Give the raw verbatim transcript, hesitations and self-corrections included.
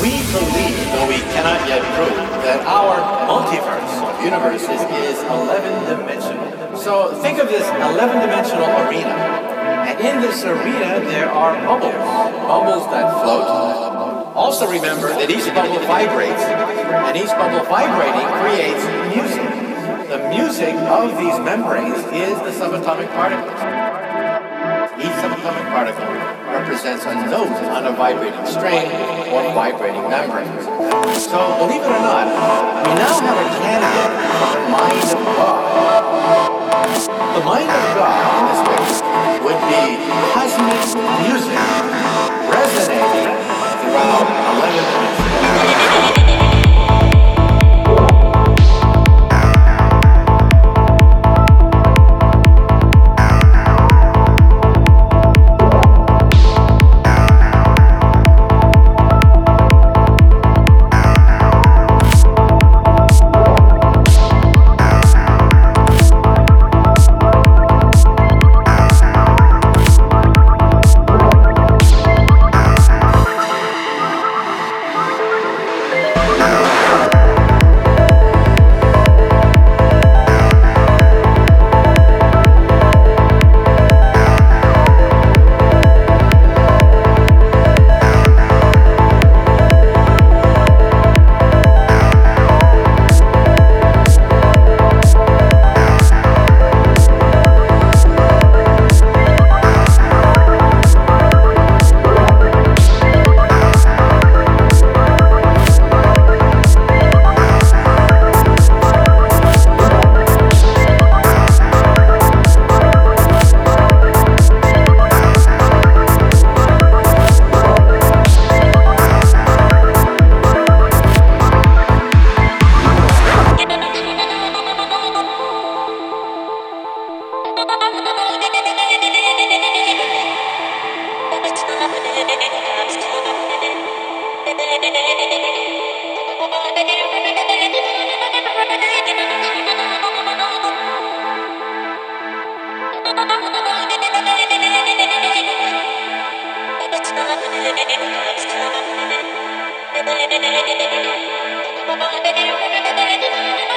We believe, though we cannot yet prove, that our multiverse of universes is eleven-dimensional. So think of this eleven-dimensional arena. And in this arena, there are bubbles, bubbles that float. Also remember that each bubble vibrates, and each bubble vibrating creates music. The music of these membranes is the subatomic particles. Each subatomic particle represents a note on a vibrating string or vibrating membrane. So, believe it or not, we now have a candidate for the mind of God. The mind of God, in this case, would be cosmic music resonating throughout eleven dimensions. Thank you.